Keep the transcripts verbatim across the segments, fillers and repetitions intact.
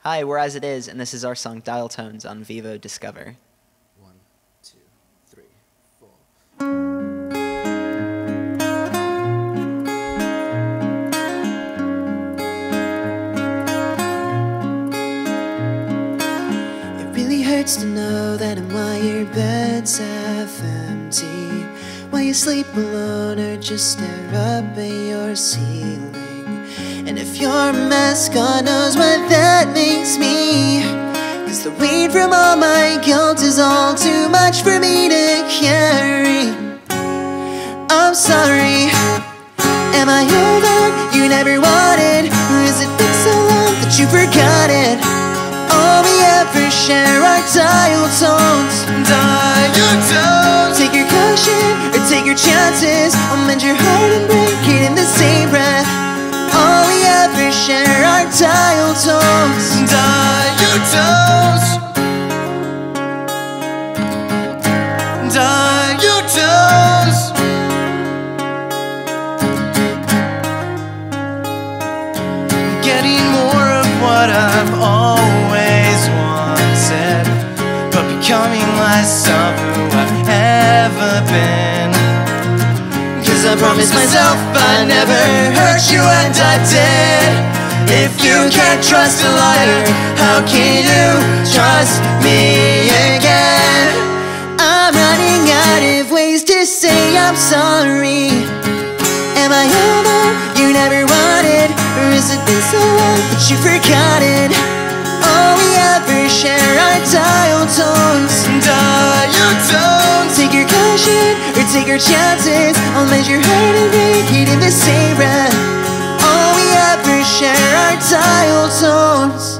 Hi, we're As It Is, and this is our song Dial Tones on Vevo Discover. One, two, three, four. It really hurts to know that I'm why your bed's half empty, while you sleep alone or just stare up at your ceiling. And if you're a mess, God knows what that makes me, 'cause the weight from all my guilt is all too much for me to carry. I'm sorry. Am I all that you never wanted? Or has it been so long that you forgot it? All we ever share are dial tones. Dial tones. Take your caution or take your chances. I'll mend your heart and break it in the same breath. All we ever share are dial tones. Dial tones. Dial tones. Getting more of what I've always wanted, but becoming less of who I've ever been. 'Cause I promised myself I'd never hurt you, and I did. If you can't trust a liar, how can you trust me again? I'm running out of ways to say I'm sorry. Am I all that you never wanted? Or has it been so long that you forgot it? All we ever share are dial tones. Dial tones. Take your caution or take your chances. I'll mend your heart and break it in the same breath. All we ever share are dial tones.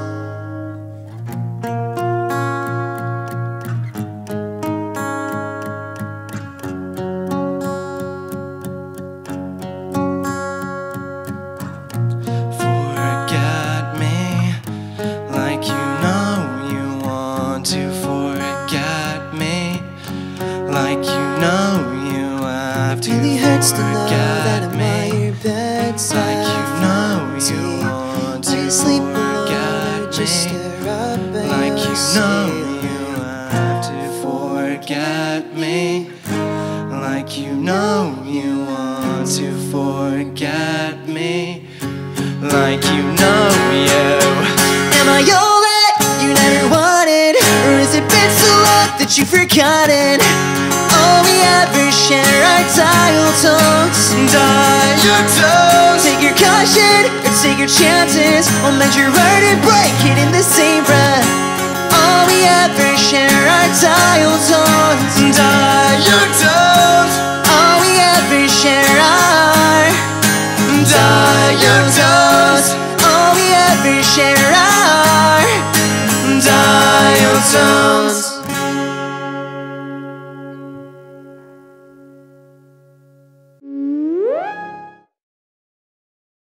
Forget me like you know you want to. Forget me like you know you have to. Really hurts to know that I'm me by your bedside. like you know you want to. While you sleep alone, Forget just me stare up at like your you know ceiling. you have to. Forget me like you know you want to. Forget me like you know you. Am I all that you never wanted? Or has it been so long that you forgot it? All we ever share are dial tones. Dial tones. Take your caution or take your chances. I'll mend your heart and break it in the same breath. All we ever share are dial tones. Dial tones. All we ever share are dial tones. All we ever share are Dial tones.